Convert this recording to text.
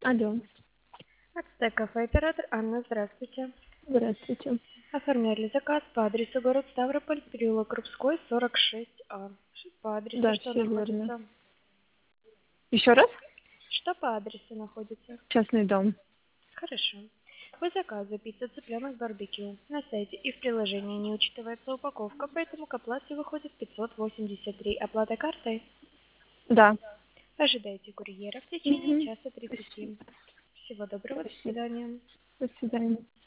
Алло, Ацтек кафе, оператор Анна, здравствуйте. здравствуйте. Оформляли заказ по адресу город Ставрополь, переулок Крупской, 46А. По адресу Да, что все верно. находится? Еще раз? Что по адресу находится? Частный дом. Хорошо. По заказу пицца цыпленок барбекю. На сайте и в приложении не учитывается упаковка, поэтому к оплате выходит 583. Оплата картой. Да. Ожидайте курьера в течение Угу. часа 30. Спасибо. Всего доброго, до Спасибо. свидания. До свидания.